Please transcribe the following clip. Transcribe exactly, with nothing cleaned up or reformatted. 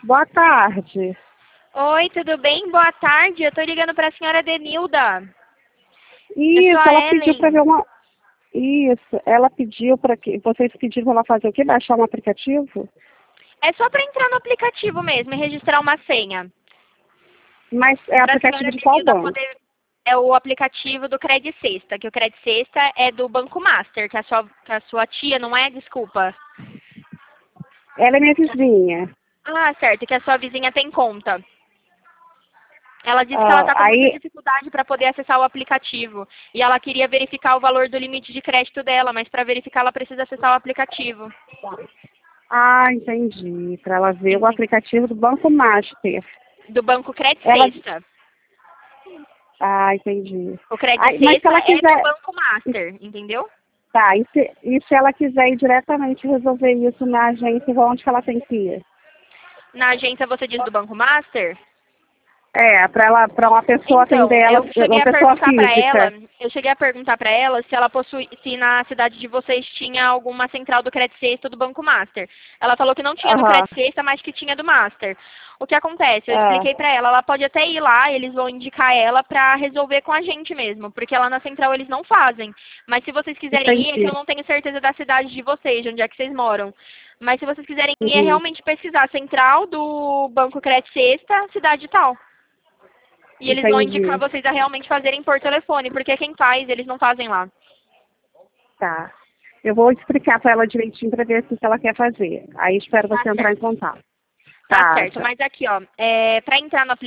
Boa tarde. Oi, tudo bem? Boa tarde. Eu tô ligando para a senhora Denilda. Eu sou Isso, a ela pediu para ver Ellen. uma. Isso, ela pediu para que. Vocês pediram para ela fazer o quê? Baixar um aplicativo? É só para entrar no aplicativo mesmo e registrar uma senha. Mas é Para a aplicativo senhora de qual Denilda banco? poder. É o aplicativo do Credit Sexta, que o Credit Sexta é do Banco Master, que a sua, que a sua tia, não é? Desculpa. Ela é minha vizinha. Ah, certo, que a sua vizinha tem conta. Ela disse que ela Ah, está com muita aí. dificuldade para poder acessar o aplicativo. E ela queria verificar o valor do limite de crédito dela, mas para verificar ela precisa acessar o aplicativo. Ah, entendi. Para ela ver o Entende? aplicativo do Banco Master. Do Banco Credit Ela. Sexta. Ah, entendi. O Credit Aí, mas se Sexta ela é do quiser. Banco Master, entendeu? Tá, e se, e se ela quiser ir diretamente resolver isso na agência, onde que ela tem que ir? Na agência você diz do Banco Master? É, para ela, para uma pessoa atender Então, ela, eu cheguei uma a pessoa perguntar para ela, física. eu cheguei a perguntar para ela se ela possui, se na cidade de vocês tinha alguma central do Credit Sexta ou do Banco Master. Ela falou que não tinha do Aham. Credit Sexta, mas que tinha do Master. O que acontece? Eu É, expliquei para ela, ela pode até ir lá, eles vão indicar ela para resolver com a gente mesmo, porque lá na central eles não fazem. Mas se vocês quiserem ir, é que eu entendi. não tenho certeza da cidade de vocês, de onde é que vocês moram. Mas se vocês quiserem ir, é Uhum, realmente pesquisar central do Banco Credit Sexta, cidade tal. E eles vão indicar entendi. vocês a realmente fazerem por telefone, porque quem faz, eles não fazem lá. Tá. Eu vou explicar para ela direitinho para ver o que ela quer fazer. Aí espero Tá você entrar em certo. contato. Tá Tá, certo. tchau. Mas aqui, ó, é, para entrar no